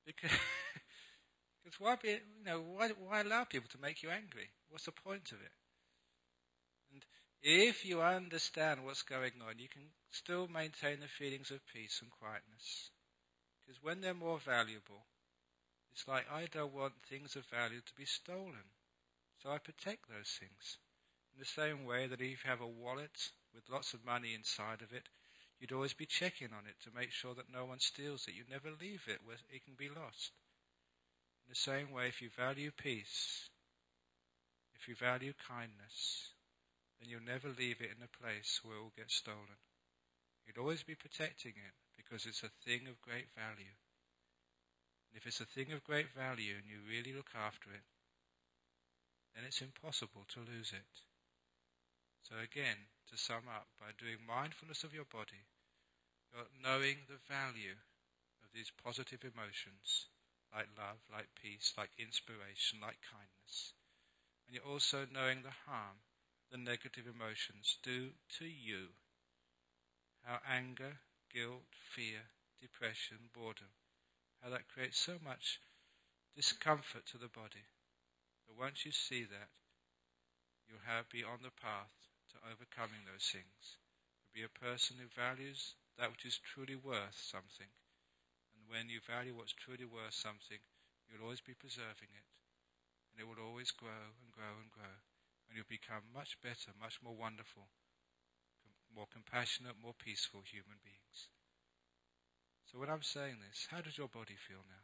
Because, because why be, you know, why, why allow people to make you angry? What's the point of it? And if you understand what's going on, you can still maintain the feelings of peace and quietness. Because when they're more valuable, it's like I don't want things of value to be stolen. So I protect those things. In the same way that if you have a wallet with lots of money inside of it, you'd always be checking on it to make sure that no one steals it. You never leave it where it can be lost. In the same way, if you value peace, if you value kindness, then you'll never leave it in a place where it will get stolen. You'd always be protecting it because it's a thing of great value. And if it's a thing of great value and you really look after it, then it's impossible to lose it. So again, to sum up, by doing mindfulness of your body, you're knowing the value of these positive emotions, like love, like peace, like inspiration, like kindness. And you're also knowing the harm the negative emotions do to you. How anger, guilt, fear, depression, boredom, how that creates so much discomfort to the body. But once you see that, you'll have be on the path to overcoming those things. You'll be a person who values that which is truly worth something. And when you value what's truly worth something, you'll always be preserving it. And it will always grow and grow and grow. And you'll become much better, much more wonderful, com- more compassionate, more peaceful human beings. So when I'm saying this, how does your body feel now?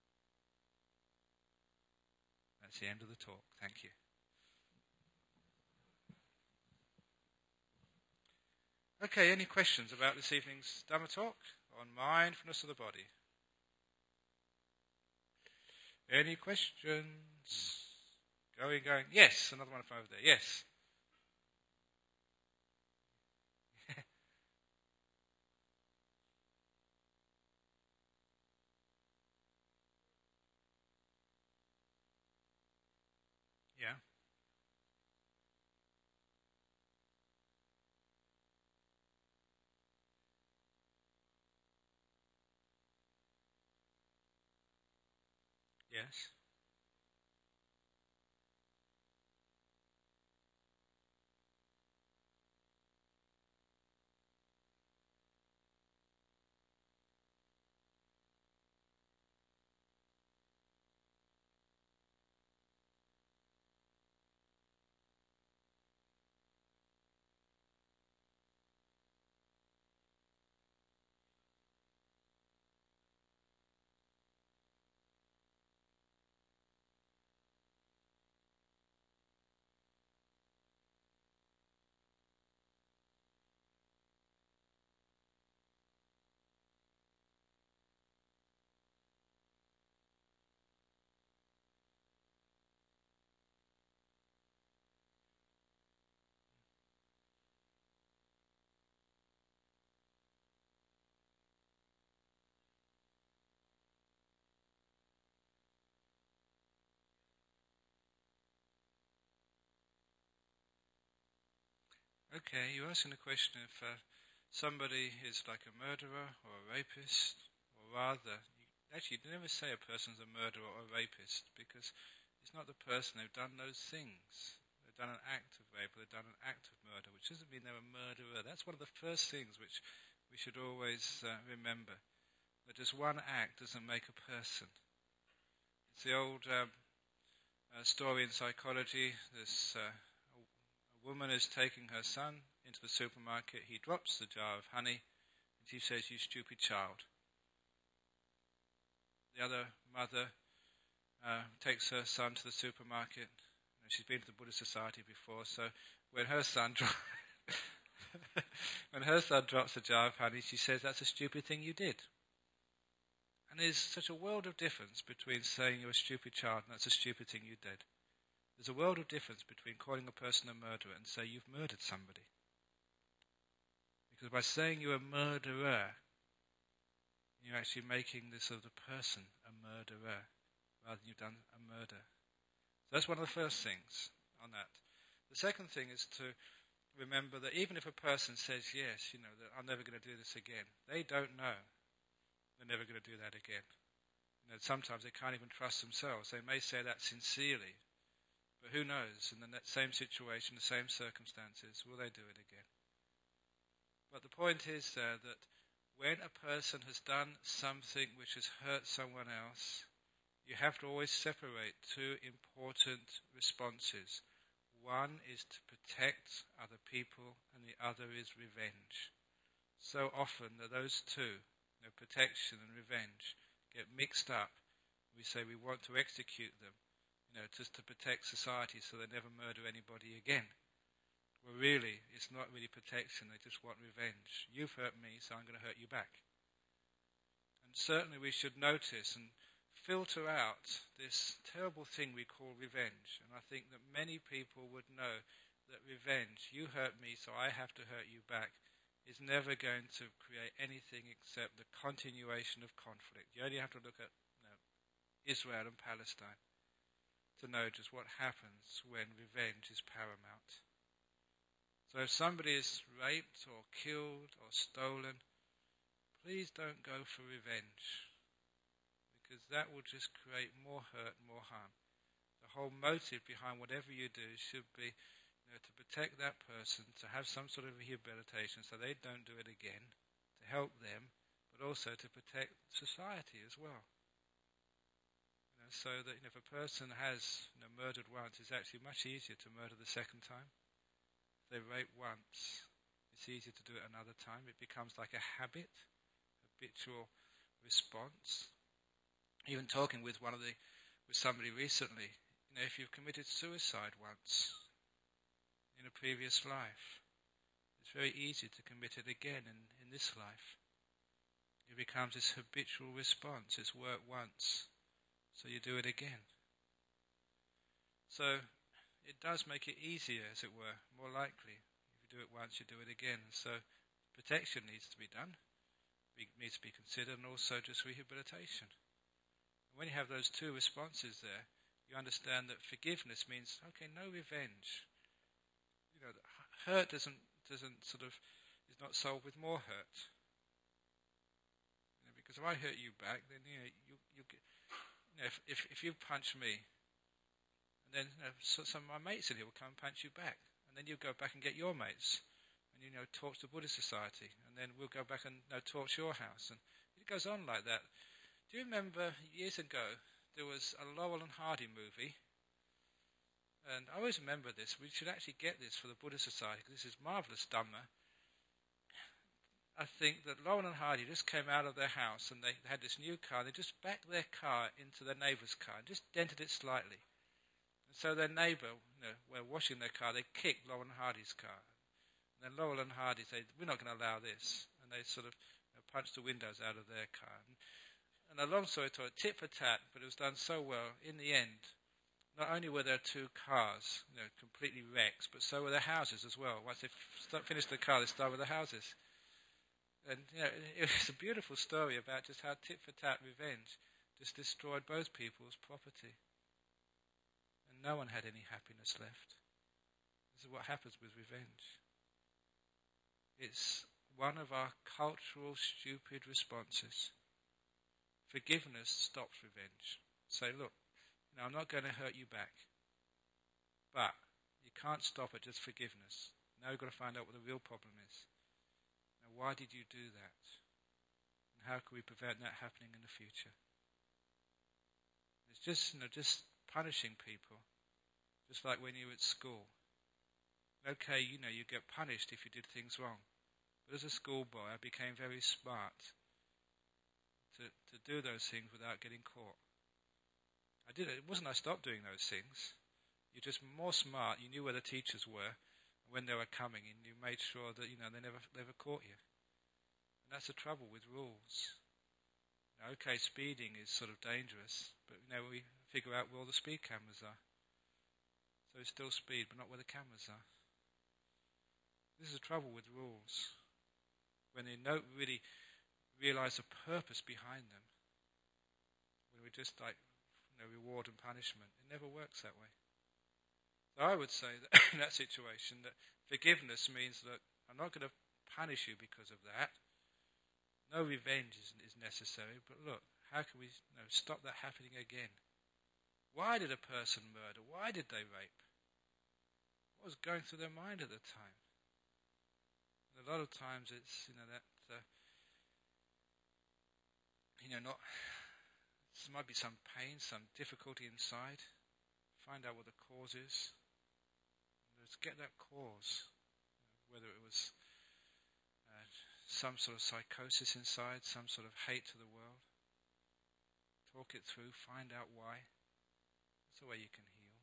That's the end of the talk. Thank you. Okay, any questions about this evening's Dhamma talk on mindfulness of the body? Any questions? Going, going. Yes, another one from over there. Yes. Yeah. Yes. Okay, you're asking the question if uh, somebody is like a murderer or a rapist, or rather, you, actually you never say a person's a murderer or a rapist because it's not the person. They've done those things. They've done an act of rape or they've done an act of murder, which doesn't mean they're a murderer. That's one of the first things which we should always uh, remember. That just one act doesn't make a person. It's the old um, uh, story in psychology. This uh, a woman is taking her son into the supermarket. He drops the jar of honey and she says, "You stupid child." The other mother uh, takes her son to the supermarket. She's been to the Buddhist Society before, so when her son dro- when her son drops the jar of honey, she says, "That's a stupid thing you did." And there's such a world of difference between saying you're a stupid child and that's a stupid thing you did. There's a world of difference between calling a person a murderer and say you've murdered somebody. Because by saying you're a murderer, you're actually making this of the person a murderer rather than you've done a murder. So that's one of the first things on that. The second thing is to remember that even if a person says, yes, you know, that I'm never going to do this again, they don't know they're never going to do that again. You You know, sometimes they can't even trust themselves. They may say that sincerely, but who knows, in the same situation, the same circumstances, will they do it again? But the point is there that when a person has done something which has hurt someone else, you have to always separate two important responses. One is to protect other people, and the other is revenge. So often that those two, you know, protection and revenge, get mixed up. We say we want to execute them, you know, just to protect society so they never murder anybody again. Well, really, it's not really protection. They just want revenge. You've hurt me, so I'm going to hurt you back. And certainly we should notice and filter out this terrible thing we call revenge. And I think that many people would know that revenge, you hurt me, so I have to hurt you back, is never going to create anything except the continuation of conflict. You only have to look at you know, Israel and Palestine to know just what happens when revenge is paramount. So if somebody is raped or killed or stolen, please don't go for revenge, because that will just create more hurt, more harm. The whole motive behind whatever you do should be you know, to protect that person, to have some sort of rehabilitation so they don't do it again, to help them, but also to protect society as well. You know, so that you know, if a person has you know, murdered once, it's actually much easier to murder the second time. If they rape once, it's easier to do it another time. It becomes like a habit, habitual response. Even talking with one of the, with somebody recently, you know, if you've committed suicide once in a previous life, it's very easy to commit it again in, in this life. It becomes this habitual response. It's worked once, so you do it again. So it does make it easier, as it were, more likely. If you do it once, you do it again. So protection needs to be done, it needs to be considered, and also just rehabilitation. When you have those two responses there, you understand that forgiveness means, okay, no revenge. You know, hurt doesn't doesn't sort of is not solved with more hurt. You know, because if I hurt you back, then you know you you, get, you know if, if if you punch me, and then you know, so, some of my mates in here will come and punch you back, and then you go back and get your mates, and you know torch the Buddhist Society, and then we'll go back and you know, torch your house, and it goes on like that. Do you remember years ago there was a Laurel and Hardy movie? And I always remember this. We should actually get this for the Buddhist Society, because this is marvellous Dhamma. I think that Laurel and Hardy just came out of their house and they had this new car. They just backed their car into their neighbour's car and just dented it slightly. And so their neighbour, you know, while washing their car, they kicked Laurel and Hardy's car. And then Laurel and Hardy said, we're not going to allow this. And they sort of you know, punched the windows out of their car. And, and a long story told, tit for tat, but it was done so well. In the end, not only were there two cars, you know, completely wrecked, but so were their houses as well. Once they f- finished the car, they started with the houses. And you know, it was a beautiful story about just how tit-for-tat revenge just destroyed both people's property. And no one had any happiness left. This is what happens with revenge. It's one of our cultural stupid responses. Forgiveness stops revenge. Say, look, you know, I'm not going to hurt you back. But you can't stop at just forgiveness. Now you've got to find out what the real problem is. Now, why did you do that? And how can we prevent that happening in the future? It's just, you know, just punishing people. Just like when you were at school. Okay, you know, you get punished if you did things wrong. But as a schoolboy, I became very smart to, to do those things without getting caught. I did it. It wasn't I stopped doing those things. You're just more smart. You knew where the teachers were, when they were coming, and you made sure that you know they never never caught you. And that's the trouble with rules. Now, okay, speeding is sort of dangerous, but you know we figure out where all the speed cameras are. So it's still speed, but not where the cameras are. This is the trouble with rules. When they don't really realize the purpose behind them, when we just like reward and punishment. It never works that way. So I would say that in that situation that forgiveness means that I'm not going to punish you because of that. No revenge is, is necessary, but look, how can we you know, stop that happening again? Why did a person murder? Why did they rape? What was going through their mind at the time? And a lot of times it's, you know, that, uh, you know, not, there might be some pain, some difficulty inside. Find out what the cause is. Let's get that cause. Whether it was uh, some sort of psychosis inside, some sort of hate to the world. Talk it through, find out why. That's the way you can heal.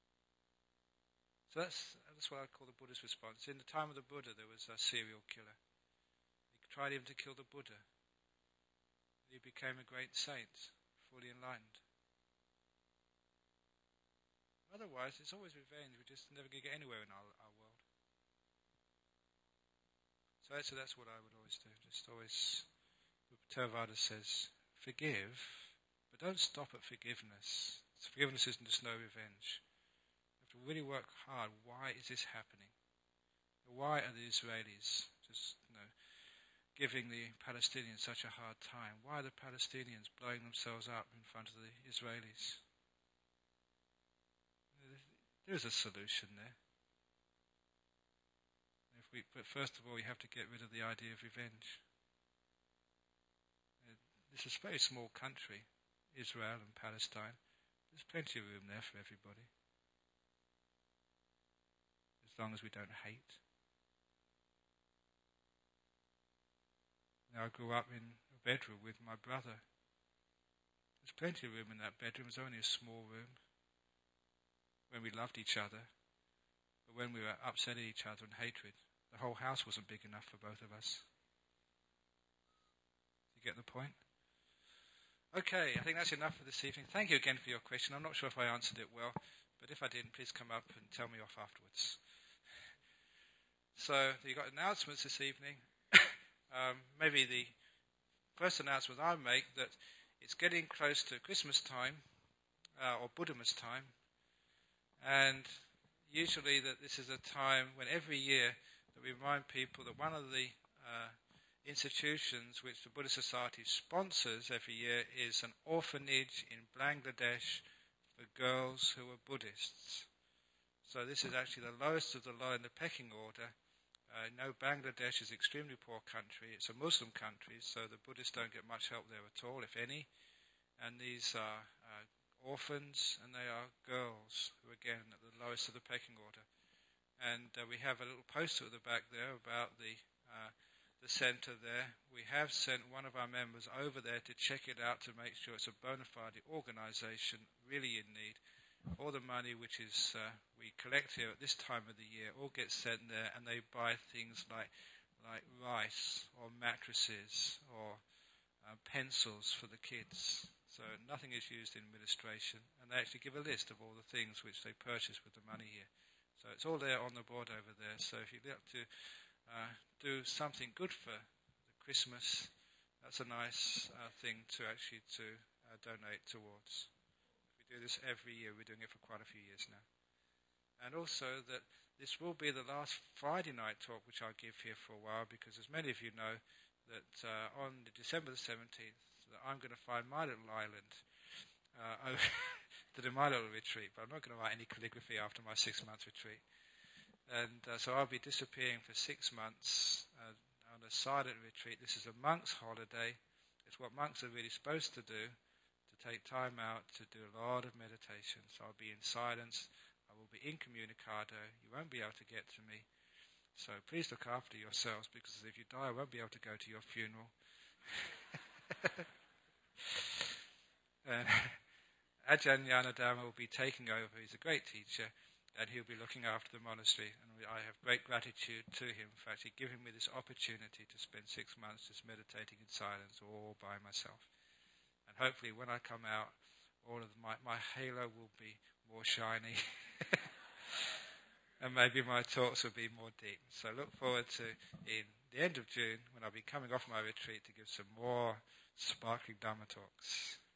So that's that's what I call the Buddha's response. In the time of the Buddha, there was a serial killer. He tried even to kill the Buddha. He became a great saint, fully enlightened. Otherwise, it's always revenge. We're just never going to get anywhere in our, our world. So that's, so that's what I would always do. Just always, Theravada says, forgive, but don't stop at forgiveness. Forgiveness isn't just no revenge. You have to really work hard. Why is this happening? Why are the Israelis just, you know, giving the Palestinians such a hard time? Why are the Palestinians blowing themselves up in front of the Israelis? There's a solution there. If we, but first of all, we have to get rid of the idea of revenge. This is a very small country, Israel and Palestine. There's plenty of room there for everybody. As long as we don't hate. Now, I grew up in a bedroom with my brother. There's plenty of room in that bedroom. It was only a small room. When we loved each other, but when we were upset at each other and hatred, the whole house wasn't big enough for both of us. You get the point? Okay, I think that's enough for this evening. Thank you again for your question. I'm not sure if I answered it well, but if I didn't, please come up and tell me off afterwards. So, you've got announcements this evening. um, maybe the first announcement I make that it's getting close to Christmas time, uh, or Buddhamas time. And usually that this is a time when every year that we remind people that one of the uh, institutions which the Buddhist Society sponsors every year is an orphanage in Bangladesh for girls who are Buddhists. So this is actually the lowest of the low in the pecking order. I uh, know Bangladesh is an extremely poor country. It's a Muslim country, so the Buddhists don't get much help there at all, if any. And these are uh, orphans, and they are girls who are again at the lowest of the pecking order. And uh, we have a little poster at the back there about the uh, the centre there. We have sent one of our members over there to check it out to make sure it's a bona fide organisation really in need. All the money which is uh, we collect here at this time of the year all gets sent there, and they buy things like like rice or mattresses or uh, pencils for the kids. So nothing is used in administration, and they actually give a list of all the things which they purchase with the money here. So it's all there on the board over there. So if you'd like to uh, do something good for the Christmas, that's a nice uh, thing to actually to uh, donate towards. We do this every year. We're doing it for quite a few years now. And also that this will be the last Friday night talk which I'll give here for a while, because as many of you know that uh, on December the seventeenth, that I'm going to find my little island uh, to do my little retreat, but I'm not going to write any calligraphy after my six-month retreat. And uh, so I'll be disappearing for six months uh, on a silent retreat. This is a monk's holiday. It's what monks are really supposed to do, to take time out to do a lot of meditation. So I'll be in silence. I will be incommunicado. You won't be able to get to me. So please look after yourselves, because if you die, I won't be able to go to your funeral. uh, Ajahn Yanadharma will be taking over. He's a great teacher, and he'll be looking after the monastery, and I have great gratitude to him for actually giving me this opportunity to spend six months just meditating in silence all by myself. And hopefully when I come out, all of my, my halo will be more shiny, and maybe my talks will be more deep. So look forward to, in the end of June, when I'll be coming off my retreat, to give some more sparkling Dhamma talks.